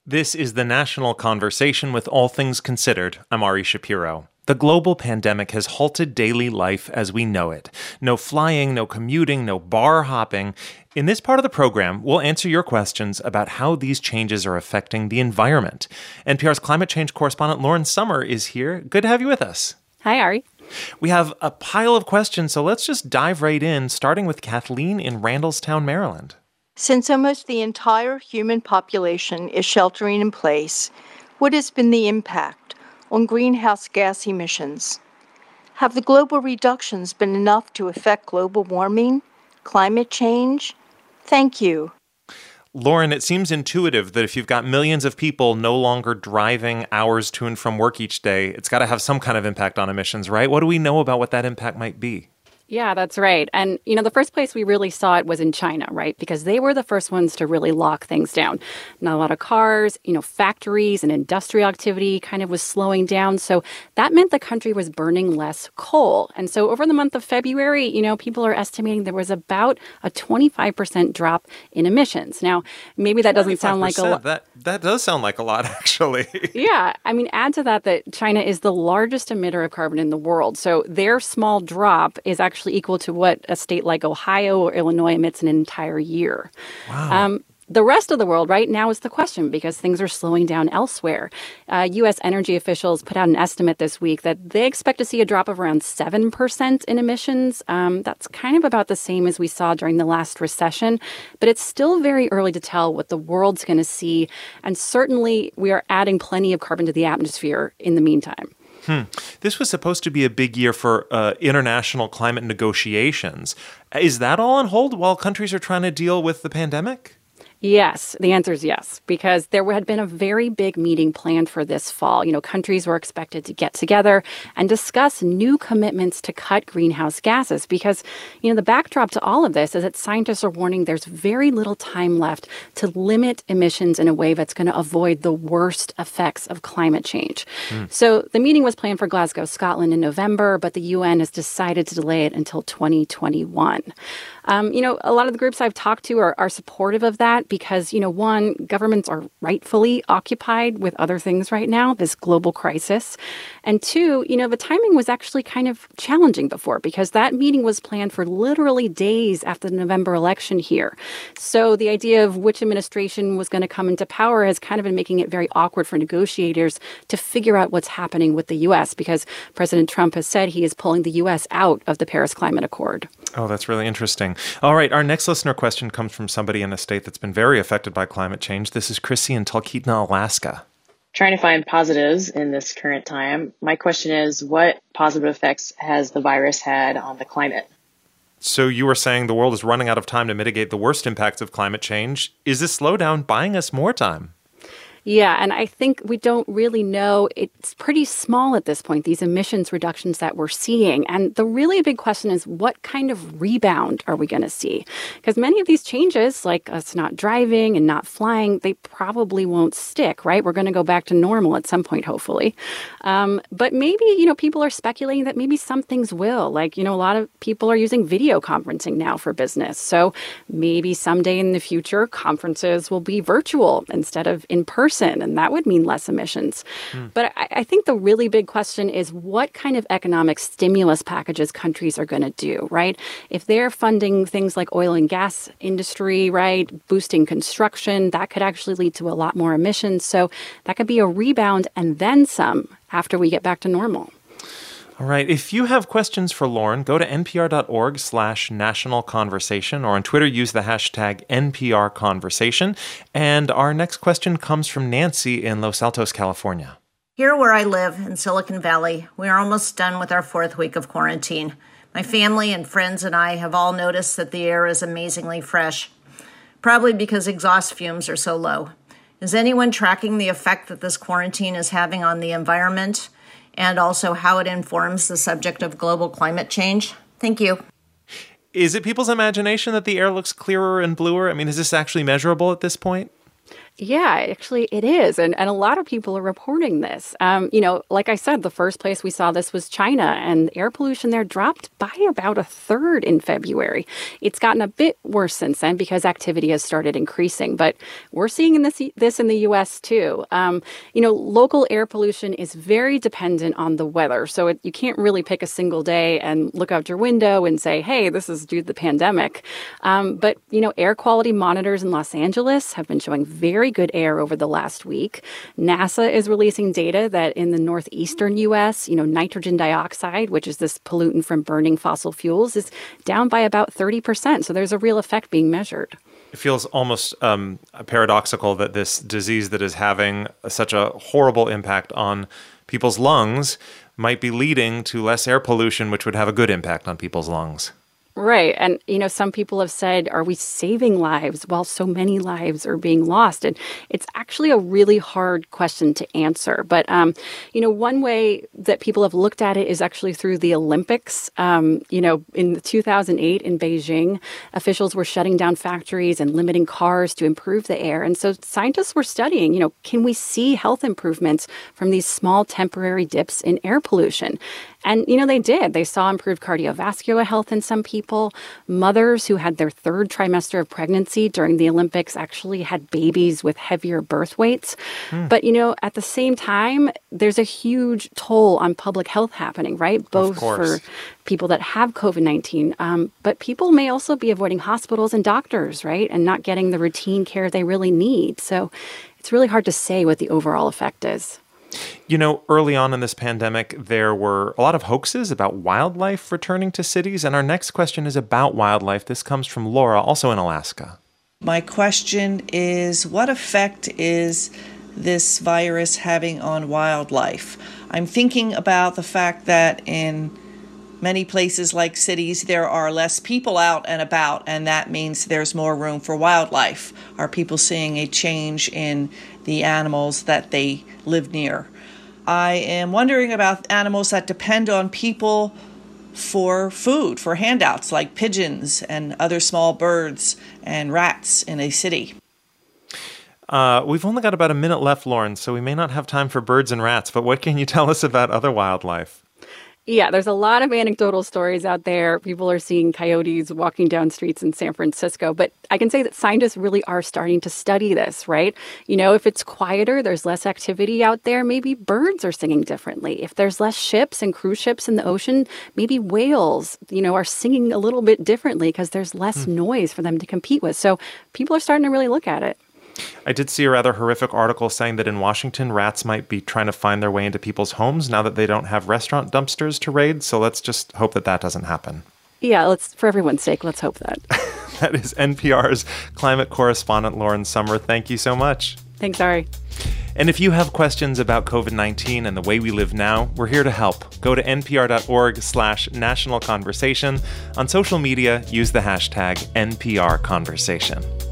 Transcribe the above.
This is the National Conversation with All Things Considered. I'm Ari Shapiro. The global pandemic has halted daily life as we know it. No flying, no commuting, no bar hopping. In this part of the program, we'll answer your questions about how these changes are affecting the environment. NPR's climate change correspondent Lauren Sommer is here. Good to have you with us. Hi, Ari. We have a pile of questions, so let's just dive right in, starting with Kathleen in Randallstown, Maryland. Since almost the entire human population is sheltering in place, what has been the impact on greenhouse gas emissions? Have the global reductions been enough to affect global warming, climate change? Thank you. Lauren, it seems intuitive that if you've got millions of people no longer driving hours to and from work each day, it's got to have some kind of impact on emissions, right? What do we know about what that impact might be? Yeah, that's right. And, the first place we really saw it was in China, right? Because they were the first ones to really lock things down. Not a lot of cars, factories and industrial activity kind of was slowing down. So that meant the country was burning less coal. And so over the month of February, people are estimating there was about a 25% drop in emissions. Now, maybe that doesn't sound like a lot. That does sound like a lot, actually. Yeah. Add to that China is the largest emitter of carbon in the world. So their small drop is actually equal to what a state like Ohio or Illinois emits in an entire year. Wow. The rest of the world right now is the question because things are slowing down elsewhere. U.S. energy officials put out an estimate this week that they expect to see a drop of around 7% in emissions. That's kind of about the same as we saw during the last recession, but it's still very early to tell what the world's going to see. And certainly we are adding plenty of carbon to the atmosphere in the meantime. This was supposed to be a big year for international climate negotiations. Is that all on hold while countries are trying to deal with the pandemic? Yes, the answer is yes, because there had been a very big meeting planned for this fall. Countries were expected to get together and discuss new commitments to cut greenhouse gases because, the backdrop to all of this is that scientists are warning there's very little time left to limit emissions in a way that's going to avoid the worst effects of climate change. So the meeting was planned for Glasgow, Scotland in November, but the UN has decided to delay it until 2021. A lot of the groups I've talked to are supportive of that because, one, governments are rightfully occupied with other things right now, this global crisis. And two, the timing was actually kind of challenging before because that meeting was planned for literally days after the November election here. So the idea of which administration was going to come into power has kind of been making it very awkward for negotiators to figure out what's happening with the U.S. because President Trump has said he is pulling the U.S. out of the Paris Climate Accord. Oh, that's really interesting. All right, our next listener question comes from somebody in a state that's been very affected by climate change. This is Chrissy in Talkeetna, Alaska. Trying to find positives in this current time. My question is, what positive effects has the virus had on the climate? So you were saying the world is running out of time to mitigate the worst impacts of climate change. Is this slowdown buying us more time? Yeah, and I think we don't really know. It's pretty small at this point, these emissions reductions that we're seeing. And the really big question is, what kind of rebound are we going to see? Because many of these changes, like us not driving and not flying, they probably won't stick, right? We're going to go back to normal at some point, hopefully. But maybe, people are speculating that maybe some things will. Like, a lot of people are using video conferencing now for business. So maybe someday in the future, conferences will be virtual instead of in person. And that would mean less emissions. But I think the really big question is what kind of economic stimulus packages countries are going to do, right? If they're funding things like oil and gas industry, right, boosting construction, that could actually lead to a lot more emissions. So that could be a rebound and then some after we get back to normal. All right. If you have questions for Lauren, go to npr.org/national conversation or on Twitter, use the hashtag NPRconversation. And our next question comes from Nancy in Los Altos, California. Here where I live in Silicon Valley, we are almost done with our 4th week of quarantine. My family and friends and I have all noticed that the air is amazingly fresh, probably because exhaust fumes are so low. Is anyone tracking the effect that this quarantine is having on the environment? And also how it informs the subject of global climate change? Thank you. Is it people's imagination that the air looks clearer and bluer? Is this actually measurable at this point? Yeah, actually it is. And a lot of people are reporting this. Like I said, the first place we saw this was China, and air pollution there dropped by about a third in February. It's gotten a bit worse since then because activity has started increasing, but we're seeing this in the U.S. too. Local air pollution is very dependent on the weather. So you can't really pick a single day and look out your window and say, hey, this is due to the pandemic. But air quality monitors in Los Angeles have been showing very good air over the last week. NASA is releasing data that in the northeastern U.S., nitrogen dioxide, which is this pollutant from burning fossil fuels, is down by about 30%. So there's a real effect being measured. It feels almost paradoxical that this disease that is having such a horrible impact on people's lungs might be leading to less air pollution, which would have a good impact on people's lungs. Right. And, some people have said, are we saving lives while so many lives are being lost? And it's actually a really hard question to answer. But, one way that people have looked at it is actually through the Olympics. In 2008 in Beijing, officials were shutting down factories and limiting cars to improve the air. And so scientists were studying, can we see health improvements from these small temporary dips in air pollution? And, they did. They saw improved cardiovascular health in some people. Mothers who had their third trimester of pregnancy during the Olympics actually had babies with heavier birth weights. But, at the same time, there's a huge toll on public health happening, right? Both for people that have COVID-19. But people may also be avoiding hospitals and doctors, right? And not getting the routine care they really need. So it's really hard to say what the overall effect is. Early on in this pandemic, there were a lot of hoaxes about wildlife returning to cities. And our next question is about wildlife. This comes from Laura, also in Alaska. My question is, what effect is this virus having on wildlife? I'm thinking about the fact that in many places like cities, there are less people out and about, and that means there's more room for wildlife. Are people seeing a change in the animals that they live near? I am wondering about animals that depend on people for food, for handouts, like pigeons and other small birds and rats in a city. We've only got about a minute left, Lauren, so we may not have time for birds and rats, but what can you tell us about other wildlife? Yeah, there's a lot of anecdotal stories out there. People are seeing coyotes walking down streets in San Francisco. But I can say that scientists really are starting to study this, right? If it's quieter, there's less activity out there. Maybe birds are singing differently. If there's less ships and cruise ships in the ocean, maybe whales, are singing a little bit differently because there's less noise for them to compete with. So people are starting to really look at it. I did see a rather horrific article saying that in Washington, rats might be trying to find their way into people's homes now that they don't have restaurant dumpsters to raid. So let's just hope that doesn't happen. Yeah, for everyone's sake, let's hope that. That is NPR's climate correspondent, Lauren Sommer. Thank you so much. Thanks, Ari. And if you have questions about COVID-19 and the way we live now, we're here to help. Go to npr.org/national conversation. On social media, use the hashtag NPR Conversation.